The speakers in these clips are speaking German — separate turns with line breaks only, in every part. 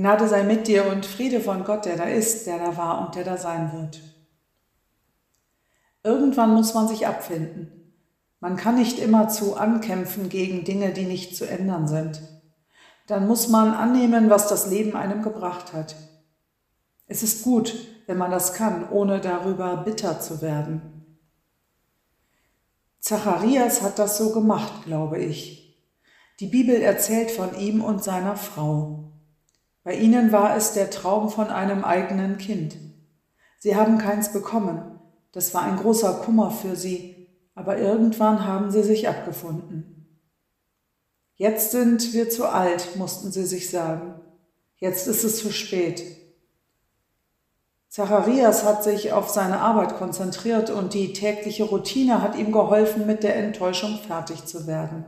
Gnade sei mit dir und Friede von Gott, der da ist, der da war und der da sein wird. Irgendwann muss man sich abfinden. Man kann nicht immerzu ankämpfen gegen Dinge, die nicht zu ändern sind. Dann muss man annehmen, was das Leben einem gebracht hat. Es ist gut, wenn man das kann, ohne darüber bitter zu werden. Zacharias hat das so gemacht, glaube ich. Die Bibel erzählt von ihm und seiner Frau. Bei ihnen war es der Traum von einem eigenen Kind. Sie haben keins bekommen. Das war ein großer Kummer für sie, aber irgendwann haben sie sich abgefunden. Jetzt sind wir zu alt, mussten sie sich sagen. Jetzt ist es zu spät. Zacharias hat sich auf seine Arbeit konzentriert und die tägliche Routine hat ihm geholfen, mit der Enttäuschung fertig zu werden.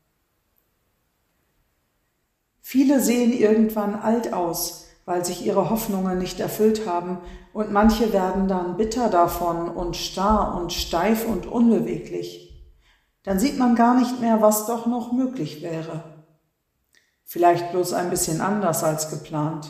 Viele sehen irgendwann alt aus, weil sich ihre Hoffnungen nicht erfüllt haben, und manche werden dann bitter davon und starr und steif und unbeweglich. Dann sieht man gar nicht mehr, was doch noch möglich wäre. Vielleicht bloß ein bisschen anders als geplant.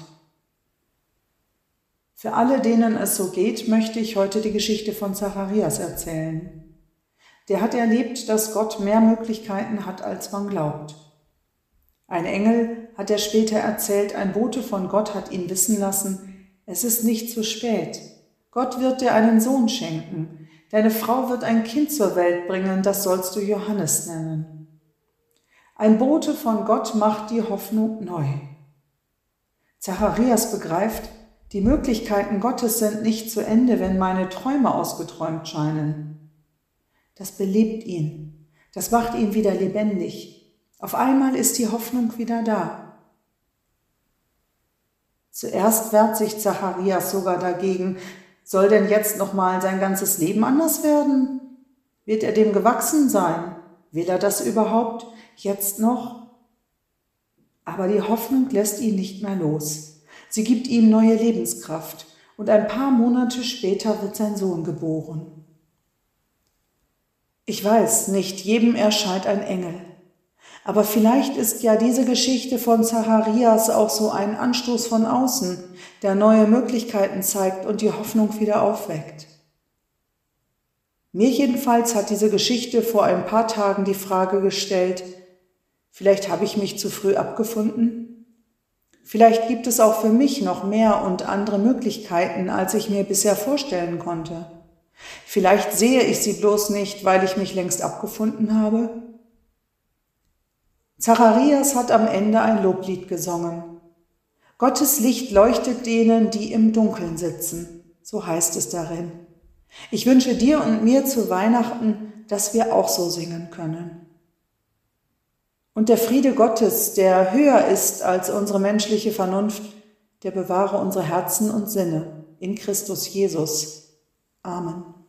Für alle, denen es so geht, möchte ich heute die Geschichte von Zacharias erzählen. Der hat erlebt, dass Gott mehr Möglichkeiten hat, als man glaubt. Ein Engel, hat er später erzählt, ein Bote von Gott hat ihn wissen lassen, es ist nicht zu spät. Gott wird dir einen Sohn schenken. Deine Frau wird ein Kind zur Welt bringen, das sollst du Johannes nennen. Ein Bote von Gott macht die Hoffnung neu. Zacharias begreift, die Möglichkeiten Gottes sind nicht zu Ende, wenn meine Träume ausgeträumt scheinen. Das belebt ihn, das macht ihn wieder lebendig. Auf einmal ist die Hoffnung wieder da. Zuerst wehrt sich Zacharias sogar dagegen. Soll denn jetzt nochmal sein ganzes Leben anders werden? Wird er dem gewachsen sein? Will er das überhaupt? Jetzt noch? Aber die Hoffnung lässt ihn nicht mehr los. Sie gibt ihm neue Lebenskraft und ein paar Monate später wird sein Sohn geboren. Ich weiß, nicht jedem erscheint ein Engel. Aber vielleicht ist ja diese Geschichte von Zacharias auch so ein Anstoß von außen, der neue Möglichkeiten zeigt und die Hoffnung wieder aufweckt. Mir jedenfalls hat diese Geschichte vor ein paar Tagen die Frage gestellt, vielleicht habe ich mich zu früh abgefunden? Vielleicht gibt es auch für mich noch mehr und andere Möglichkeiten, als ich mir bisher vorstellen konnte. Vielleicht sehe ich sie bloß nicht, weil ich mich längst abgefunden habe. Zacharias hat am Ende ein Loblied gesungen. Gottes Licht leuchtet denen, die im Dunkeln sitzen, so heißt es darin. Ich wünsche dir und mir zu Weihnachten, dass wir auch so singen können. Und der Friede Gottes, der höher ist als unsere menschliche Vernunft, der bewahre unsere Herzen und Sinne in Christus Jesus. Amen.